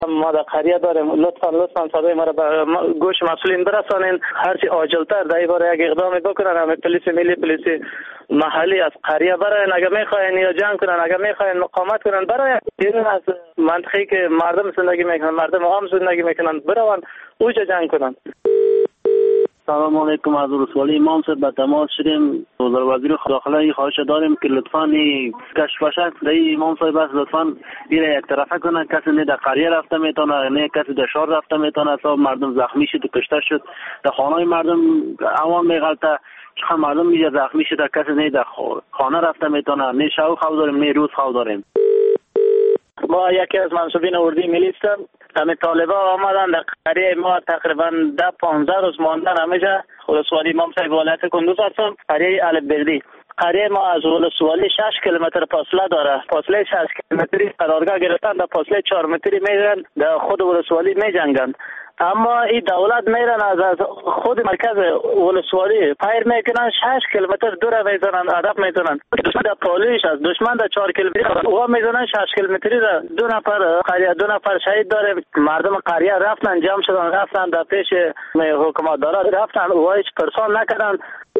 ما در قریه داریم. لطفا صدای ما را به گوش مسئولین برسانین. هرچی عاجلتر در این باره یک اقدامی بکنن. همه پلیس ملی، پلیس محلی از قریه براین. اگر میخواین یا جنگ کنن، اگر میخواین مقاومت کنن براین. بیرون از منطقه‌ای که مردم زندگی میکنن، مردم عام زندگی میکنن، برون اوجا جنگ کنن. سلام علیکم. از ولسوالی امام صاحب به تماس شدیم. وزیر وزیر داخله خواهش داریم که لطفاً کشفشک در امام صاحب است، لطفاً این یک طرفه کنه. کسی نه در قریه رفته میتونه، نه کسی در شهر رفته میتونه. تا مردم زخمی شد و کشته شد، در خانه مردم عوام میغلطه. چقدر مردم میگه زخمی شده، کسی نه در خانه رفته میتونه. نه شب خواب داریم، نه روز خواب داریم. ما یکی از منصوبین اردوی ملی هستم. همه طالبا آمدن در قریه ما تقریبا 10-15 روز ماندن. همیشه ولسوالی امام صاحب ولایت کندوز هستم. قریه البردی. قریه ما از ولسوالی 6 کیلومتر فاصله داره. فاصله 6 کیلومتری قرارگاه گرفتن، در فاصله 4 متری میرن در خود ولسوالی میجنگن. اما این دولت میرن از خود مرکز ولسوالی پیر میکنن، 6 کیلومتر دور میزنن، هدف میزنن. دشمن در پالیش است، دشمن در 4 کیلومتری او میزنن. 6 کیلومتری را 2 نفر قریه 2 نفر شهید داره. مردم قریه رفتن، جمع شدن، رفتن در پیش حکومت دارد، رفتن او هیچ پرسان نکردن.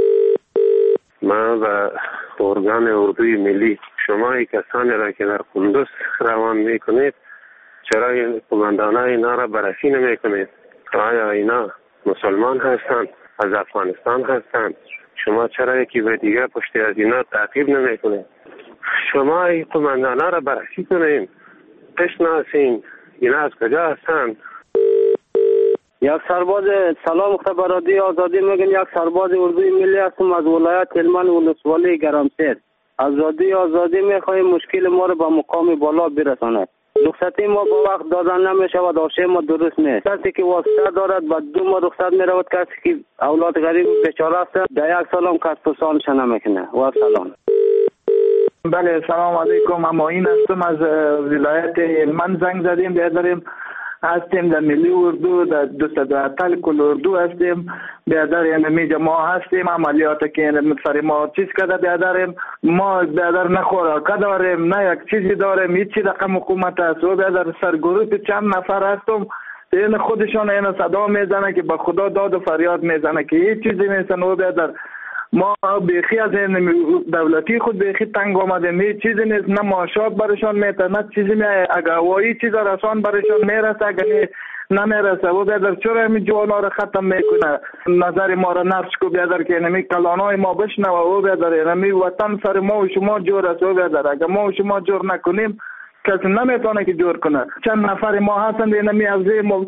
ما به ارگان اردوی ملی، شما ای کسانی را که در کندوز روان میکنید، چرا این قماندانه اینا را بررسی نمی کنید؟ آیا اینا مسلمان هستند؟ از افغانستان هستند؟ شما چرا یکی به دیگه پشت از اینا تعقیب نمی کنید؟ شما این قماندانه را بررسی کنید، بشناسین اینا از کجا هستند. یک سرباز سلام خبرادی آزادی میگن. یک سرباز اردوی ملی هستم از ولایت هلمند ولسوالی گرمسیر. از رادیو آزادی میخواهیم مشکل ما را به مقام بالا برساند. رخصتی ما با وقت دادن نمیشه و داشته ما درست نیست. کسی که واسطه دارد با 2 ماه رخصت میرود، کسی که اولاد غریب بیچاره است در 1 سال هم کسب سالش نمیکنه. و سلام. بله سلام علیکم. اما این هستم از ولایت هلمند زنگ زدیم. بیادریم هستیم در ملی اردو، در دوستدارتل کل اردو هستیم. بیادر یعنی میجا ما هستیم. عملیات که سر ما چیز کده بیادریم. ما بیادر نه خوراکه داریم، نه یک چیزی داریم، هیچ چی رقم حکومت است. و بیادر سرگروه چند نفر هستم. این خودشان این صدا میزنه که به خدا داد و فریاد میزنه که هیچ چیزی نیستن. و بیادر ما بیخی از این دولتی خود بیخی تنگ آمدیم. هیچ چیزی نیست، نه معاشات برشان میته، نه چیزی اگر هوایی چیز رسان برشان میرسه، اگر نمیرسه. و بیادر چرا همین جوانا رو ختم میکنه؟ نظر ما را نفس کو بیادر که نمی کلانای ما بشنوه. و بیادر نمی وطن سر ما و شما جور است. و بیادر اگر ما و شما جور نکنیم کسی نمیتونه که جور کنه. چند نفر ما هستند نمی از ما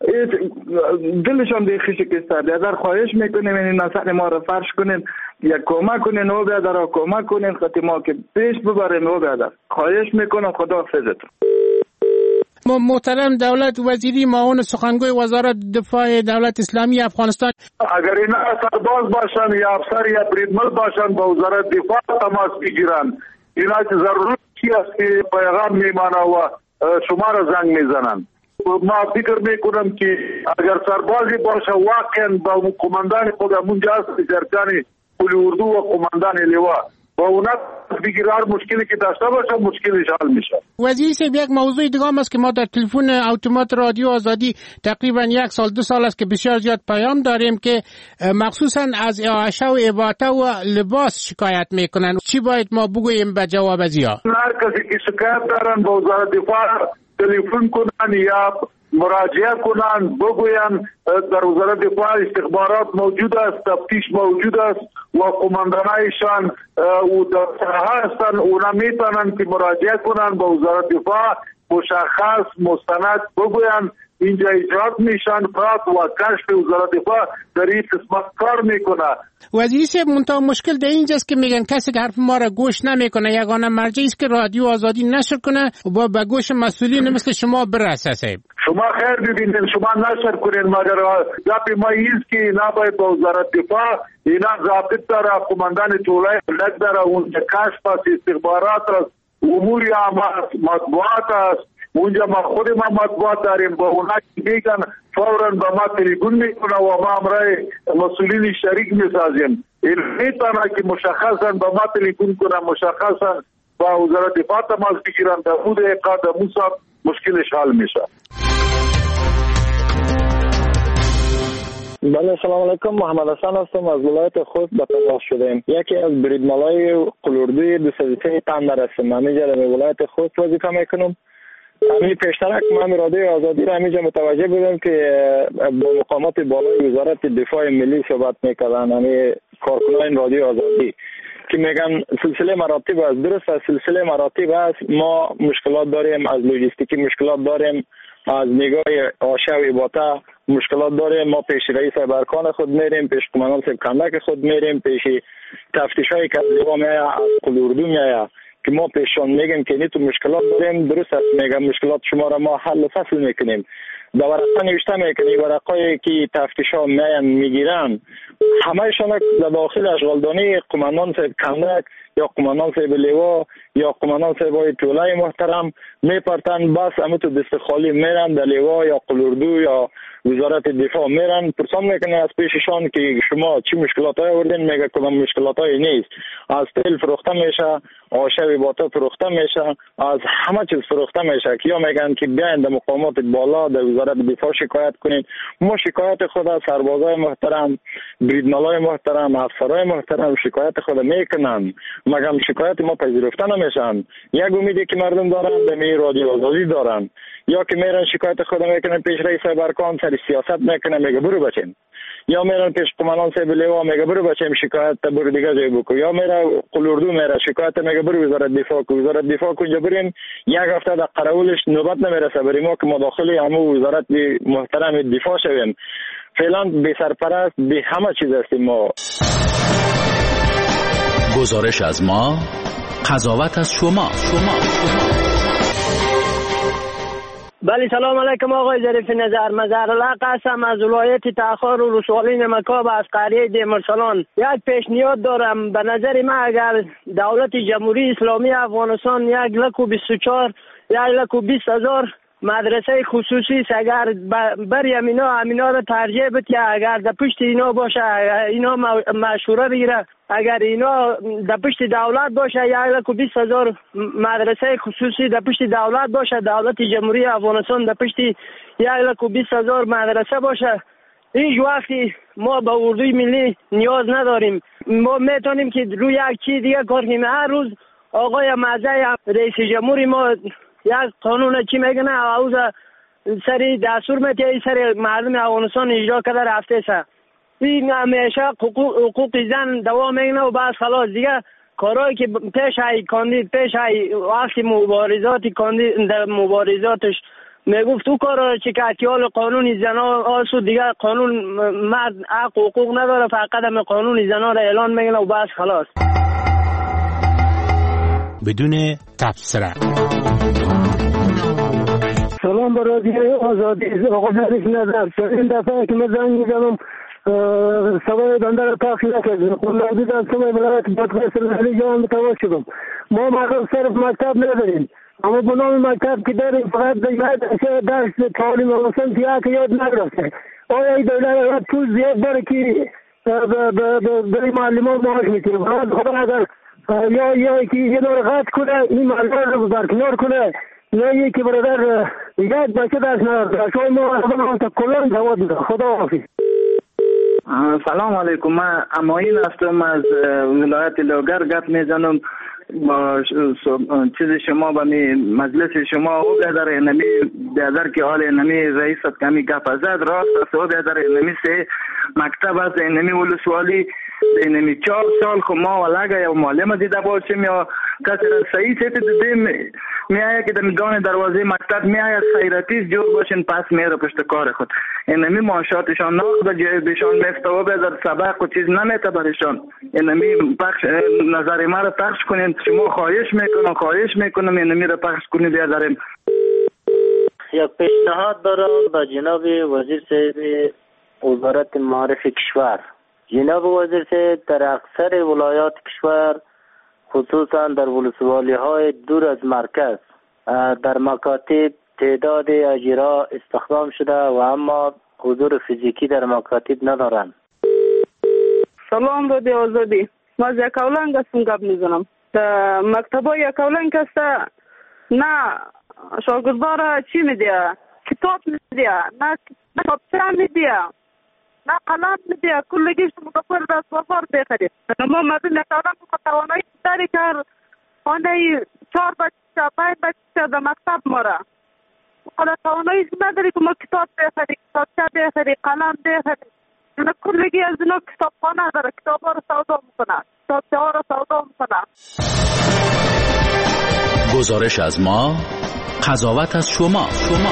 دلشان دیخی شکسته. بیادر خواهش میکنیم این نظر ما را فرش کنین، یک کمک کنین. و بیادر کمک کنین خطی ما که پیش ببریم. و بیادر خواهش میکنم. خدا حافظتون. محترم دولت وزیری معاون سخنگوی وزارت دفاع دولت اسلامی افغانستان، اگر اینا سرباز باشن یا افسر یا بریدمن باشن با وزارت دفاع تماس بگیرن. اینا که ضروری است که پیغام میمانه و شما را زنگ میزنن. ما فکر میکنم که اگر سربازی باشه واقعا با قماندان خود همونجا هست، جرکانی کل اردو و قماندان لوا با اونا بگیرار مشکلی که داشته باشه مشکلش حل میشه. وزیر صاحب یک موضوع دیگه هم است که ما در تلفن اتومات رادیو آزادی تقریبا 1 سال 2 سال است که بسیار زیاد پیام داریم که مخصوصا از اعاشه و اباطه و لباس شکایت میکنن. چی باید ما بگوییم به جواب از یا؟ هر کسی که شکایت دارن با وزارت دفاع تلفن کنن یا مراجعه کنن، بگوین در وزارت دفاع استخبارات موجود است، تفتیش موجود است و قماندانایشان و در ساحه هستن. اونا میتونن که مراجعه کنن با وزارت دفاع، مشخص مستند بگوین اینجا اجرات میشن. فرات و کشف وزارت دفاع در این قسمت کار میکنه. وزیر صاحب منتها مشکل در اینجاست که میگن کسی که حرف ما را گوش نمیکنه. یگانه مرجعی است که رادیو آزادی نشر کنه و به گوش مسئولین مثل شما برسه. صاحب شما خیر ببینید، شما نشر کنین، مگر گپ ما ایست که نباید با وزارت دفاع اینا ضابط داره، قماندان طولای لگ داره، اونجا کشف است، استخبارات است، امور مطبوعات است. اونجا ما خود ما مطبوعات داریم. با اونا که میگن فوراً با ما تلفن میکنه و ما امرای مسئولین شریک میسازیم. این میتونه که مشخصا با ما تلفن کنه، مشخصا با وزارت دفاع تماس بگیرن، در مورد اقاد موسا مشکلش حل میشه. بله سلام علیکم، محمد حسن هستم از ولایت خوست به تماس شدیم. یکی از بریدمالای قلوردوی 203 تندر هستم. همینجا در ولایت خوست وظیفه میکنم. همین پیشترک من رادیو آزادی را همینجا متوجه بودم که با مقامات بالای وزارت دفاع ملی صحبت میکردن، همین کارکنان رادیو آزادی که میگن سلسله مراتب است. درست است، سلسله مراتب است. ما مشکلات داریم، از لوجستیکی مشکلات داریم، از نگاه آشه و ایباته مشکلات داریم. ما پیش رئیس برکان خود میریم، پیش قماندان صاحب کندک خود میریم، پیش تفتیش های کبلیوا میاید، از قلوردو میاید که ما پیششان میگیم که نیتو مشکلات داریم. درست است، میگم مشکلات شما را ما حل فصل میکنیم. در ورقه نوشته میکنیم، ورقایی که تفتیش ها میاین میگیرن همهشان در داخل اشغالدانی قماندان صاحب کندک یا قماندان صاحب لیوا یا قماندان صاحب های طوله محترم میپرتن. بس همه تو دست خالی میرن در لیوا یا قلوردو یا وزارت دفاع میرن، پرسان میکنه از پیششان که شما چی مشکلات های آوردین؟ میگه کدام مشکلات های نیست. از تیل فروخته میشه، آشه و باتا فروخته میشه، از همه چیز فروخته میشه که یا میگن که بیاین در مقامات بالا در وزارت دفاع شکایت کنین. ما شکایت خود از سربازای محترم، بریدمالای محترم، افسرای محترم شکایت خود میکنن، مگم شکایت ما پذیرفته نمیشن. یک امیدی که مردم دارن در می رادیو آزادی دارن، یا که میرن شکایت خود میکنن پیش رئیس برکان، سر سیاست میکنه میگه برو بچین، یا میرن پیش قماندان صاحب لیوا میگه برو بچیم شکایت برو دیگه جای بکو، یا میره قلوردو میره شکایت میگه برو وزارت دفاع کو. وزارت دفاع کنجا برین یک هفته در قراولش نوبت نمیرسه بریم ما که مداخل همه وزارت محترم دفاع شویم. فعلا بی سرپرست بی همه چیز هستیم ما. گزارش از ما، قضاوت از شما. بله سلام علیکم آقای ظریف نظر. مظهرالحق هستم از ولایت تاخار و ولسوالی نمکاب از قریه دیمرسالان. یک پیشنهاد دارم. به نظر من اگر دولت جمهوری اسلامی افغانستان 1,24,000 1,20,000 مدرسه خصوصی است، اگر بر امینا را ترجیح بده، اگر در پشت اینا باشه، اینا مشوره بگیره، اگر اینا در پشت دولت باشه 1,20,000 مدرسه خصوصی در پشت دولت باشه، دولت جمهوری افغانستان در پشت 1,20,000 مدرسه باشه، هیچ وقتی ما به اردوی ملی نیاز نداریم. ما میتونیم که روی یک چیز دیگه کار کنیم. هر روز آقای مزه رئیس جمهوری ما یک قانون چی میگنه اوز سری دستور میته سری مردم افغانستان اجرا کرده رفته سه. این همیشه حقوق زن دوام میگنه و بعد خلاص دیگه کارهایی که پیش های کاندید پیش های وقتی مبارزاتی کاندید در مبارزاتش میگفت او کار چه که اتیال قانون زنا آسو دیگه قانون مرد حق حقوق نداره، فقط هم قانون زنا را اعلان میگنه و بعد خلاص بدون تبصره. سلام به رادیو آزادی. آقا ظریف نظر. این دفعه که من زنگ میزنم سوای بنده را پخش نکردم. قلوردو در سوای ولایت بدخشان علی جان متوجه شدم. ما مغرب صرف مکتب نداریم، اما به نام مکتب که داریم فقط درس تعلیم افغانستان که یاد نگرفته. آیا این دولت پول زیاد داره که برای معلمان معاش میکنه؟ خدا اگر یا که یه دور قطع کنه این معلمان رو برکنار کنه، یا یکی برادر یک بچه درس نداره. شما ما کلان جواب میده. خدا حافظ. سلام علیکم، من اماین هستم از ولایت لوگر. گپ میزنم با چیز شما با مجلس شما او بیادر انمی بیادر که حال انمی رئیس کمی گپ ازد راست است. او بیادر انمی سه مکتب است انمی ولسوالی انمی 4 سال خو ما ولگه یا معلم دیده باشیم یا کسی را صحیح سیت دیدیم میایه که در میدان دروازه مکتب میایه خیراتی جور باشین پس میره پشت کار خود. اینمی معاشاتشان ناقص به جای بشان میفته و بیادر سبق و چیز نمیته برشان. اینمی پخش نظر ما را پخش کنین. شما خواهش میکنم اینمی را پخش کنین بیادرم. یک پیشنهاد دارم به جناب وزیر صاحب وزارت معارف کشور. جناب وزیر صاحب در اکثر ولایات کشور خصوصا در ولسوالی های دور از مرکز در مکاتب تعداد اجرا استخدام شده و اما حضور فیزیکی در مکاتب ندارند. سلام رادیو آزادی. ما از یکاولنگ هستم گپ میزنم. در مکتبای یکاولنگ هسته نه شاگردارا چی میده؟ کتاب میده، نه کتابچه میده. نه قلم میده کلگیش مقفل دست بافار بخرید. ما مردم نکردن که توانایی داری که آنه 4 بچه 5 بچه در مکتب ماره. حالا توانایی نداری که ما کتاب بخرید، کتابچه بخرید، قلم بخرید. نه کلگی از اینا کتابخانه داره، کتاب ها رو سودا میکنن، کتابچه ها رو سودا میکنن. گزارش از ما، قضاوت از شما.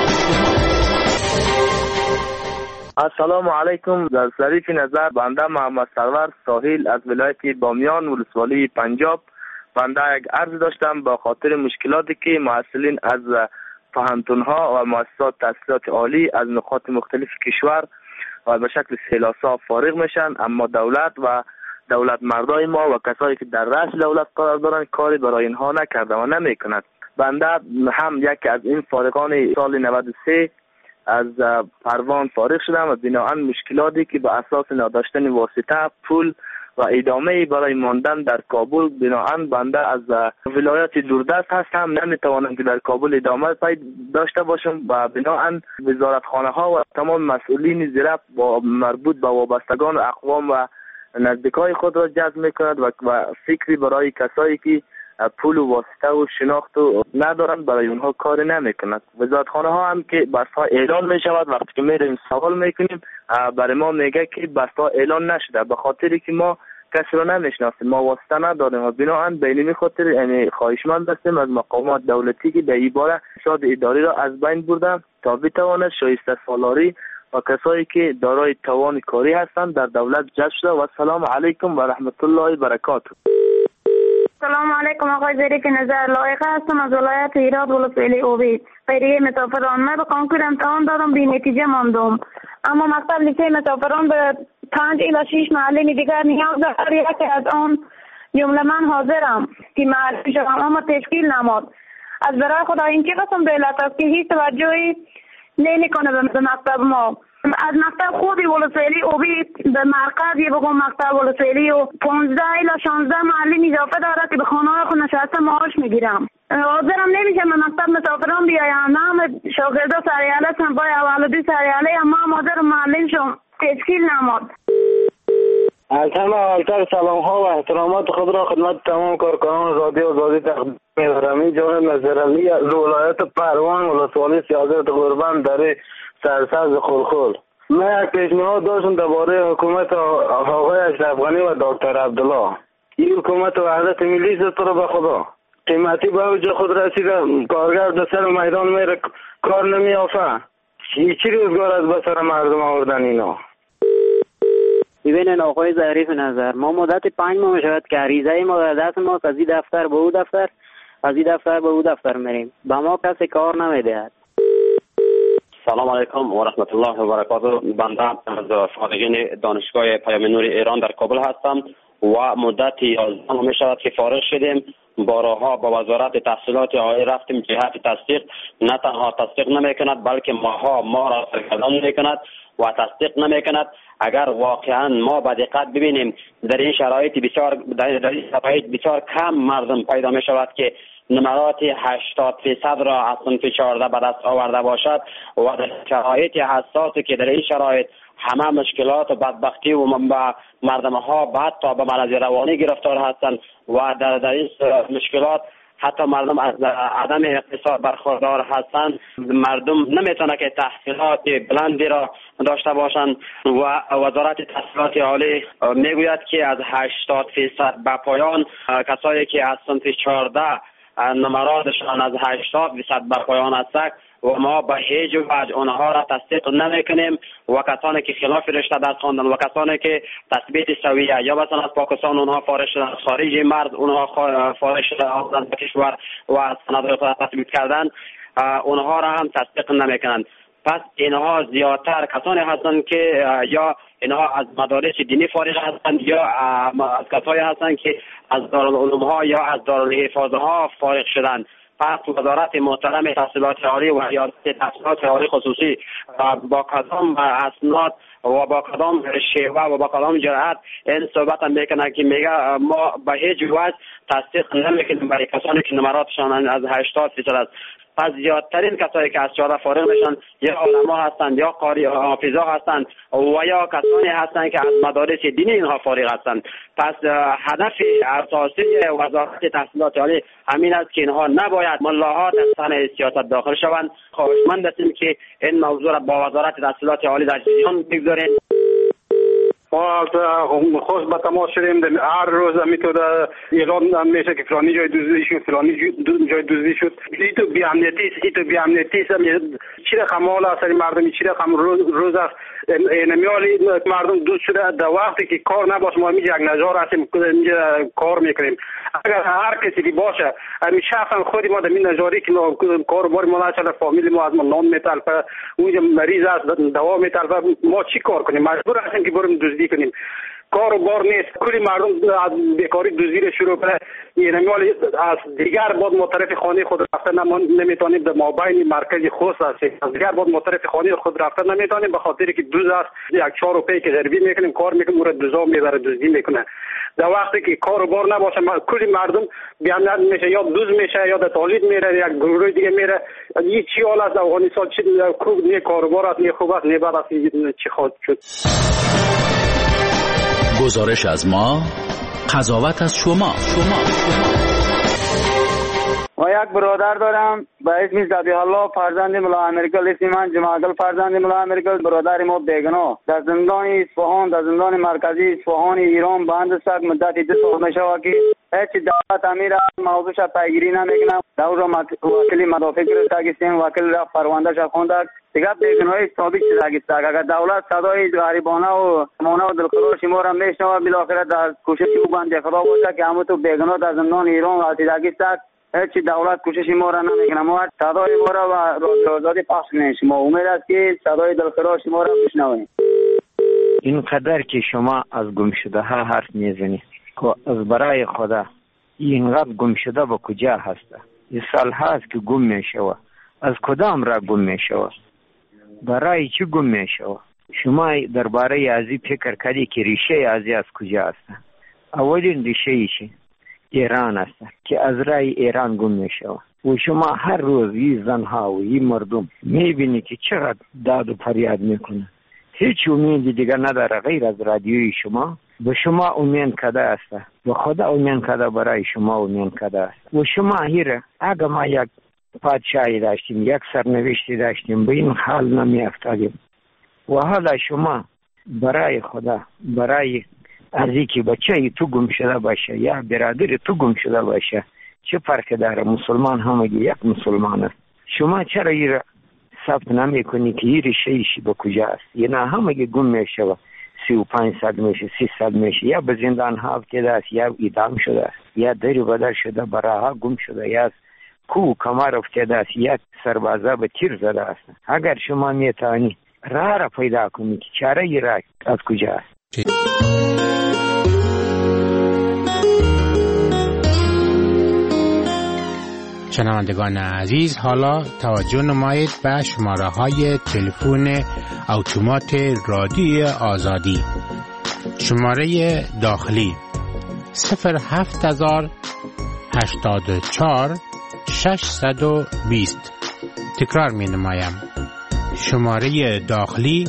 السلام علیکم. در ظریف نظر بنده محمد سرور ساحل از ولایت بامیان ولسوالی پنجاب. بنده یک عرض داشتم با خاطر مشکلاتی که محصلین از پوهنتون‌ها و مؤسسات تحصیلات عالی از نقاط مختلف کشور و به شکل سیلاسا فارغ میشن، اما دولت و دولت مردای ما و کسایی که در رأس دولت قرار دارن کاری برای اینها نکرده و نمیکند. بنده هم یکی از این فارغان سال 93 از پروان فارغ شدم و بناهن مشکلاتی که به اساس نداشتن واسطه، پول و ادامه برای ماندن در کابل، بناهن بنده از ولایت دوردست هستم، نمیتوانم که در کابل ادامه داشته باشم و بناهن وزارتخانه ها و تمام مسئولین زیر با مربوط به وابستگان و اقوام و نزدیکای خود را جذب میکند و فکری برای کسایی که پول و واسطه و شناخت و ندارن برای اونها کار نمیکند. وزارتخانه ها هم که بسها اعلان میشود، وقتی که میریم سوال میکنیم برای ما میگه که بسها اعلان نشده، به خاطری که ما کسی رو نمیشناسیم، ما واسطه نداریم و بناهن بینی خاطر یعنی خواهشمند هستیم از مقامات دولتی که به این باره اقتصاد اداری را از بین بردن تا بتواند شایسته سالاری و کسایی که دارای توان کاری هستند در دولت جذب شده. و السلام علیکم و رحمت الله و برکاته. سلام علیکم آقای ظریف نظر. لایقه هستم از ولایت هرات ولسوالی اوبید. خیریه مسافران. من به کنکور امتحان دادم بی نتیجه ماندم، اما مکتب لیسه مسافران به 5 الی 6 معلم دیگر نیاز داره که از آن جمله من حاضرم که معلم شوم، اما تشکیل نماد. از برای خدا این که قسم دولت است که هیچ توجهی نمیکنه به مکتب ما. از مکتب خودی ولسوالی اوبید به مرکز یه بگم مکتب ولسوالی و 15 الی 16 معلم اضافه داره که به خانه‌های خود نشسته معاش میگیرم. حاضرم نمیشه به مکتب مسافران بیایم، هم شاگردا سریاله هستن، پای اول و دو سریاله، اما هم حاضر معلم شم تشکیل نماد. البته سلام ها و احترامات خود را خدمت تمام کارکنان رادیو آزادی تقدیم می‌کنم. این جانب نظرعلی از ولایت پروان ولسوالی سیاست قربان در سرسبز خلخل. من یک پیشنهاد داشتم درباره حکومت آقای اشرف غنی و دکتر عبدالله. این حکومت وحدت ملی است تو رو به خدا. قیمتی به اوج خود رسیده، کارگر در سر میدان میره کار نمیافه. چی روزگار از بسر مردم آوردن اینا؟ ببینن آقای ظریف نظر، ما مدت 5 ماه میشود که عریضه ما در دست ما از این دفتر به او دفتر، از این دفتر به او دفتر میریم، به ما کسی کار نمیدهد. سلام علیکم و رحمت الله و برکاته. بنده از فارغین دانشگاه پیام نور ایران در کابل هستم و مدت 11 ماه میشود که فارغ شدیم. بارها با وزارت تحصیلات عالی رفتیم، جهت تصدیق نه تنها تصدیق نمیکند بلکه ما را سرگردان میکند و تصدیق نمیکند. اگر واقعا ما به دقت ببینیم در این شرایط بسیار کم مردم پیدا می شود که نمرات 80% را از صنف 14 به دست آورده باشد و در شرایط حساسی که در این شرایط همه مشکلات و بدبختی و مردم ها بعد تا به مرض روانی گرفتار هستند و در این مشکلات حتی مردم از عدم اقتصاد برخوردار هستند. مردم نمیتونه که تحصیلات بلندی را داشته باشند و وزارت تحصیلات عالی میگوید که از 80% به پایان کسایی که از صنف 14 نمراتشان از 80% به پایان است و ما به هیچ وجه آنها را تصدیق نمیکنیم و کسانی که خلاف رشته درس خواندن و کسانی که تثبیت سویه یا مثلا از پاکستان اونها فارغ شدن، از خارج مرز اونها فارغ شدن آمدن به کشور و سند خود تثبیت کردن، اونها را هم تصدیق نمیکنند. پس اینها زیادتر کسانی هستند که یا اینها از مدارس دینی فارغ هستند یا از کسانی هستند که از دارالعلوم ها یا از دارالحفاظ ها فارغ شدند. پس وزارت محترم تحصیلات عالی و ریاست تحصیلات عالی خصوصی با کدام اسناد و با کدام شیوه و با کدام جرأت این صحبت میکنه که میگه ما به هیچ وجه تصدیق نمیکنیم برای کسانی که نمراتشان از 80% است. پس زیادترین کسایی که از چاده فارغ میشن یا علما هستند یا قاری حافظا هستند و یا کسانی هستند که از مدارس دینی اینها فارغ هستند. پس هدف اساسی وزارت تحصیلات عالی همین است که اینها نباید ملاها در صحنه سیاست داخل شوند. خواهشمند هستیم که این موضوع را با وزارت تحصیلات عالی در جریان بگذاریم. ما خوش به تماس شدیم. هر روز همینطور اعلام میشه که فلانی جای دزدی شد، فلانی جای دزدی شد. این تو بی‌امنیتی است. چی رقم حال است مردم، چی رقم روز است. نمیالی مردم دوست شده در وقتی که کار نباشه ما اینجا یک نظر هستیم کار میکنیم. اگر هر کسی که باشه همین شخصا خودی ما در این نظاری که کار بار ما نشده فامیل ما از ما نام میتلفه، اونجا مریض است دوا میتلفه، ما چی کار کنیم؟ مجبور هستیم که بریم دزدی کنیم. کار و بار نیست. کلی مردم از بیکاری دزدی شروع کنه. یعنی از دیگر بعد مطرف خانه خود رفتن نمیتونیم. در مابین مرکز خوست هستیم. از دیگر بعد مطرف خانه خود رفتن نمیتونیم به خاطر که دوز است. یک 4 روپیه که غریبی میکنیم کار میکنیم اون را دوزا میبره دزدی میکنه. در وقتی که کار و بار نباشه کلی مردم بیامنیت میشه، یا دوز میشه یا در تولید میره، یک گروه دیگه میره. این چی حال است افغانستان؟ چی خوب نه کار و بار است، نه خوب است، نه بد است، چی خواهد شد؟ گزارش از ما، قضاوت از شما. ما یک برادر دارم به اسم ذبیح الله فرزند ملا امیرکل، اسم من جمعگل فرزند ملا امیرکل. برادر ما بیگناه در زندان اصفهان، در زندان مرکزی اصفهان ایران بند است. مدت 2 سال میشه که هیچ دولت امیر موضوعش پیگیری نمیکنه. دور وکیل مدافع گرفتگیستیم، وکیل رفت پروندهش خونده دیگه بیگناهی ثابت شده. اگر دولت صدای غریبانه و مانع و دلخراش ما را میشنوه بالاخره در کوشش او بنده خدا باشه که همون تو بیگناه در زندان ایران رسیدگی است. هیچ دولت کوشش ما را نمیکنه. ما صدای ما را و آزادی پخش کنیم. ما امید است که صدای دلخراش ما را بشنویم. اینقدر که شما از گم شده ها حرف میزنید که از برای خدا اینقدر گم شده به کجا هسته؟ این سال هست که گم میشوه. از کدام را گم میشوه؟ برای چی گم میشوه؟ شما درباره ازی فکر کردی که ریشه ازی از کجا هسته؟ اولین ریشه ایشی ایران است که از رای ایران گم میشوه. و شما هر روز این زنها و این مردم میبینی که چقدر داد و فریاد میکنه. هیچ امیدی دیگر نداره غیر از رادیوی شما. به شما امید کده است، به خدا امید کده، برای شما امید کده است. و شما هیره اگه ما یک پادشاهی داشتیم، یک سرنوشتی داشتیم، به این حال نمی افتادیم. و حالا شما برای خدا، برای ازی که بچه تو گم شده باشه یا برادر تو گم شده باشه چه فرق داره؟ مسلمان همگی یک مسلمان است. شما چرا این ثبت نمی کنی که این ریشه‌ایشی به کجا است؟ یا نه همگی گم میشه و 35 سال میشه، 30 سال میشه، یا به زندان ها افتاده است، یا اعدام شده است، یا دری بدر شده، براها گم شده، یا کو کمر افتاده است، یا سربازا به تیر زده است. اگر شما میتونی راه را پیدا کنی که چاره ای راه از کجا است. شنوندگان عزیز، حالا توجه نمایید به شماره های تلفن اتومات رادیوی آزادی. شماره داخلی 07084 620. تکرار می نمایم. شماره داخلی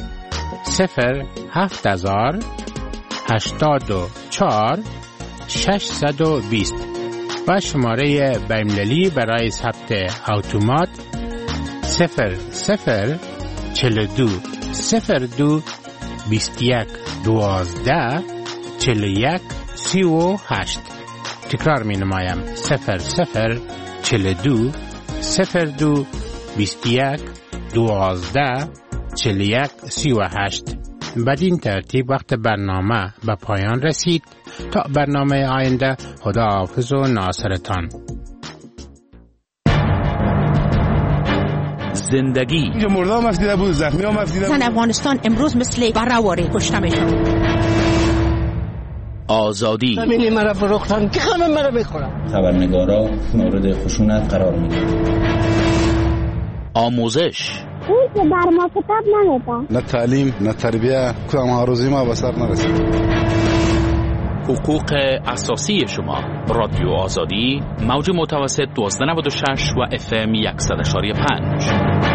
07084 620 و شماره بین‌المللی برای ثبت اتومات 0042 02 21 12 41 38. تکرار می نمایم 0042 02 21 12 41 38. بدین ترتیب وقت برنامه به پایان رسید. تا برنامه آینده، خدا حافظ و ناصرتان. زندگی اینجا مرده هم افدیده بود، زخمی هم افدیده بود. زن افغانستان امروز مثل برهواره کشته میشن. آزادی همینی مرا فروختن که همه مرا میخورن. خبرنگارا مورد خشونت قرار میدن. آموزش این که در ما کتاب نمیدن. نه تعلیم نه تربیه، کدام ها روزی ما به سر نرسید. حقوق اساسی شما. رادیو آزادی، موج متوسط 1296 و FM 100.5.